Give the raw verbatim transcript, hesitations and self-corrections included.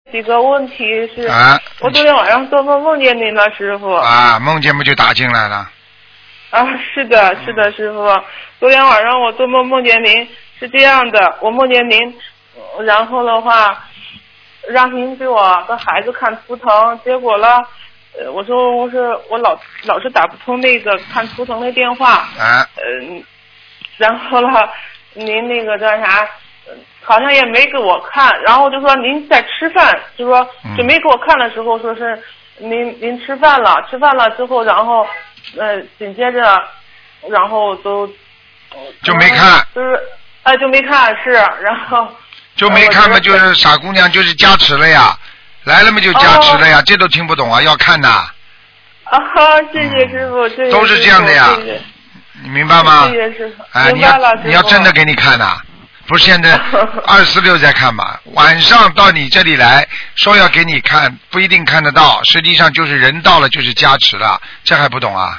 几个问题是， 啊， 我昨天晚上做梦梦见您了，师傅。 啊，梦见不就打进来了？ 啊，是的，是的，师傅。昨天晚上我做梦梦见您是这样的，我梦见您，然后的话，让您给我的孩子看图腾，结果了，呃，我说我是我老老是打不通那个看图腾的电话。 啊。 嗯、呃，然后了，您那个叫啥？好像也没给我看，然后就说您在吃饭，就说准备给我看的时候说是您您吃饭了，吃饭了之后，然后呃紧接着，然后都就没看， 就是哎、呃、就没看是，然后就没看嘛，就是傻姑娘就是加持了呀，来了嘛就加持了呀，哦、这都听不懂啊，要看的。 啊，谢谢师傅，嗯、 都是这样的呀，你明白吗？ 谢谢师傅， 哎， 明白了， 你要你要真的给你看呐。不是现在二四六在看嘛？晚上到你这里来说要给你看，不一定看得到，实际上就是人到了就是加持了，这还不懂啊？